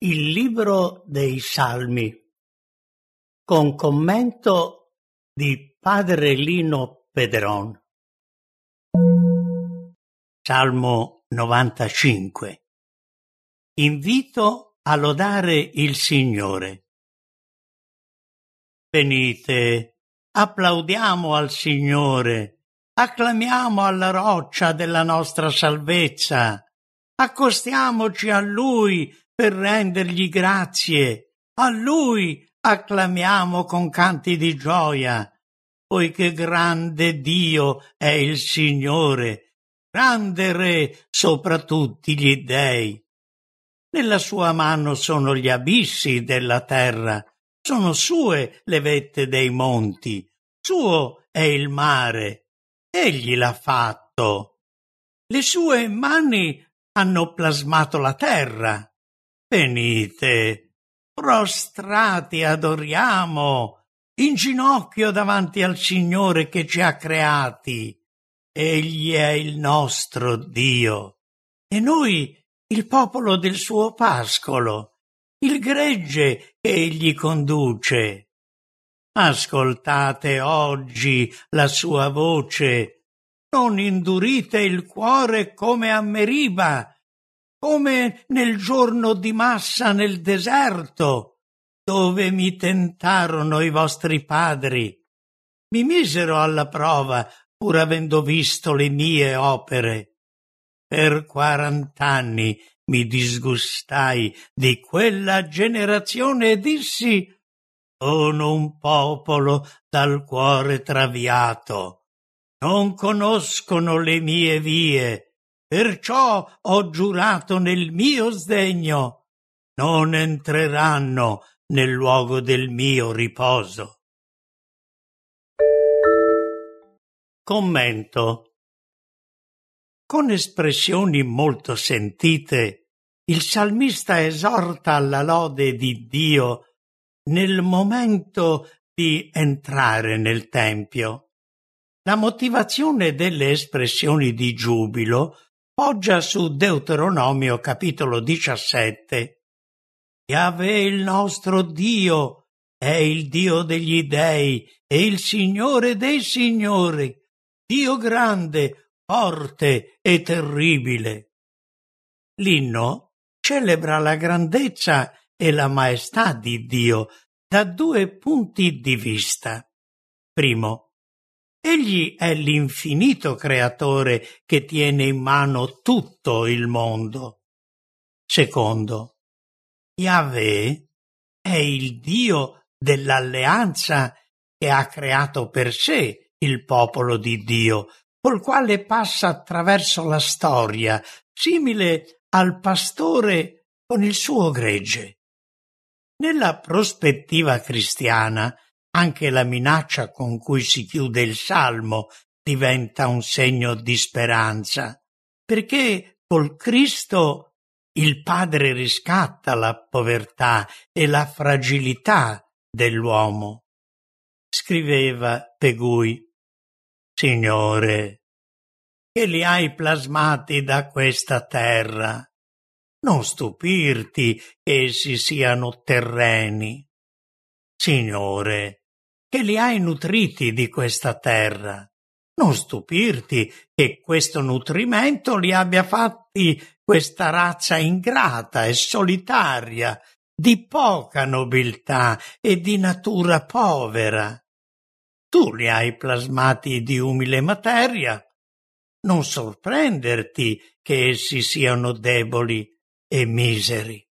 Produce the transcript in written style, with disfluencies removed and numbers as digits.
Il libro dei Salmi, con commento di padre Lino Pedron. Salmo 95. Invito a lodare il Signore. Venite, applaudiamo al Signore, acclamiamo alla roccia della nostra salvezza, accostiamoci a Lui per rendergli grazie, a Lui acclamiamo con canti di gioia, poiché grande Dio è il Signore, grande Re sopra tutti gli dei. Nella sua mano sono gli abissi della terra, sono sue le vette dei monti, suo è il mare, egli l'ha fatto. Le sue mani hanno plasmato la terra. Venite, prostrati adoriamo, in ginocchio davanti al Signore che ci ha creati. Egli è il nostro Dio, e noi il popolo del suo pascolo, il gregge che egli conduce. Ascoltate oggi la sua voce, non indurite il cuore come a Meriba, come nel giorno di Massa nel deserto, dove mi tentarono i vostri padri. Mi misero alla prova, pur avendo visto le mie opere. Per 40 anni mi disgustai di quella generazione e dissi: sono un popolo dal cuore traviato, non conoscono le mie vie. Perciò ho giurato nel mio sdegno, non entreranno nel luogo del mio riposo. Commento. Con espressioni molto sentite, il salmista esorta alla lode di Dio nel momento di entrare nel Tempio. La motivazione delle espressioni di giubilo poggia su Deuteronomio capitolo 17. Yahweh il nostro Dio è il Dio degli dei e il Signore dei signori, Dio grande, forte e terribile. L'inno celebra la grandezza e la maestà di Dio da 2 punti di vista. Primo, egli è l'infinito creatore che tiene in mano tutto il mondo. Secondo, Yahweh è il Dio dell'alleanza che ha creato per sé il popolo di Dio, col quale passa attraverso la storia, simile al pastore con il suo gregge. Nella prospettiva cristiana, anche la minaccia con cui si chiude il Salmo diventa un segno di speranza, perché col Cristo il Padre riscatta la povertà e la fragilità dell'uomo. Scriveva Pegui: Signore, che li hai plasmati da questa terra, non stupirti che essi siano terreni. Signore, che li hai nutriti di questa terra, non stupirti che questo nutrimento li abbia fatti questa razza ingrata e solitaria, di poca nobiltà e di natura povera. Tu li hai plasmati di umile materia, non sorprenderti che essi siano deboli e miseri.